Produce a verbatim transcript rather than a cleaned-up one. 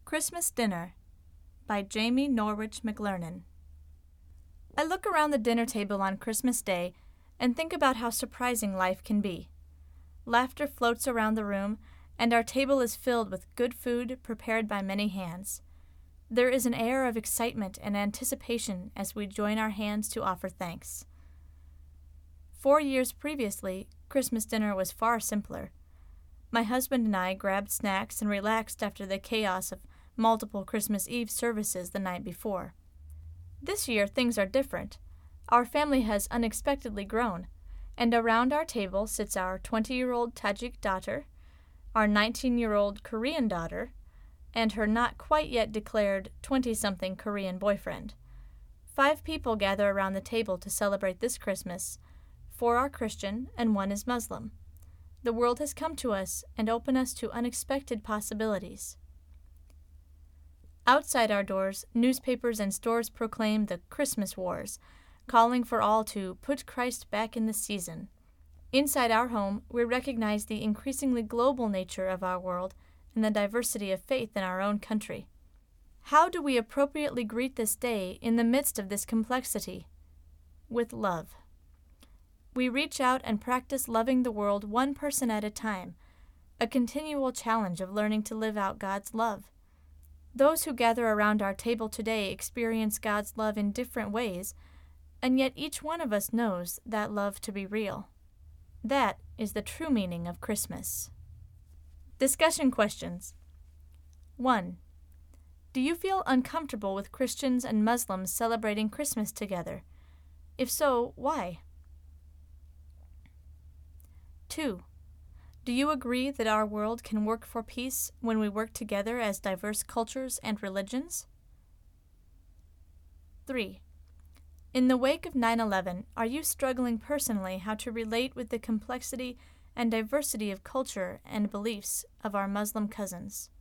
Christmas Dinner by Jamie Norwich McLernon. I look around the dinner table on Christmas Day and think about how surprising life can be. Laughter floats around the room, and our table is filled with good food prepared by many hands. There is an air of excitement and anticipation as we join our hands to offer thanks. Four years previously, Christmas dinner was far simpler. My husband and I grabbed snacks and relaxed after the chaos of multiple Christmas Eve services the night before. This year, things are different. Our family has unexpectedly grown, and around our table sits our twenty-year-old Tajik daughter, our nineteen-year-old Korean daughter, and her not-quite-yet-declared twenty-something Korean boyfriend. Five people gather around the table to celebrate this Christmas. Four are Christian, and one is Muslim. The world has come to us and opened us to unexpected possibilities. Outside our doors, newspapers and stores proclaim the Christmas wars, calling for all to put Christ back in the season. Inside our home, we recognize the increasingly global nature of our world and the diversity of faith in our own country. How do we appropriately greet this day in the midst of this complexity? With love. We reach out and practice loving the world one person at a time, a continual challenge of learning to live out God's love. Those who gather around our table today experience God's love in different ways, and yet each one of us knows that love to be real. That is the true meaning of Christmas. Discussion questions. one. Do you feel uncomfortable with Christians and Muslims celebrating Christmas together? If so, why? two. Do you agree that our world can work for peace when we work together as diverse cultures and religions? three. In the wake of nine eleven, are you struggling personally how to relate with the complexity and diversity of culture and beliefs of our Muslim cousins?